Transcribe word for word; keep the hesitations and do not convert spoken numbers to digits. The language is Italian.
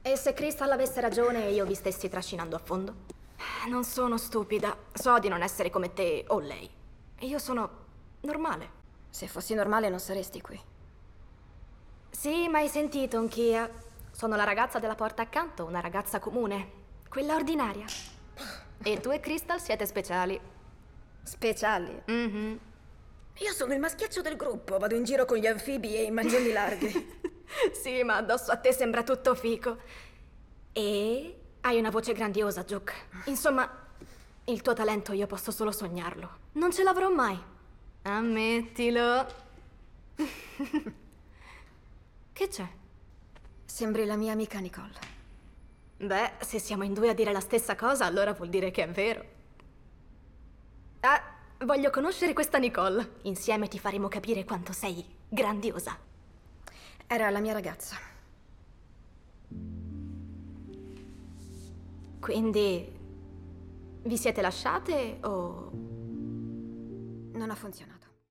E se Crystal avesse ragione e io vi stessi trascinando a fondo? Non sono stupida. So di non essere come te o lei. Io sono normale. Se fossi normale non saresti qui. Sì, ma hai sentito, Nkia? Sono la ragazza della porta accanto, una ragazza comune. Quella ordinaria. E tu e Crystal siete speciali. Speciali? Mhm. Io sono il maschiaccio del gruppo, vado in giro con gli anfibi e i maglioni larghi. Sì, ma addosso a te sembra tutto fico. E hai una voce grandiosa, Juke. Insomma, il tuo talento io posso solo sognarlo. Non ce l'avrò mai. Ammettilo. Che c'è? Sembri la mia amica Nicole. Beh, se siamo in due a dire la stessa cosa, allora vuol dire che è vero. Ah, voglio conoscere questa Nicole. Insieme ti faremo capire quanto sei grandiosa. Era la mia ragazza. Quindi vi siete lasciate o... Non ha funzionato.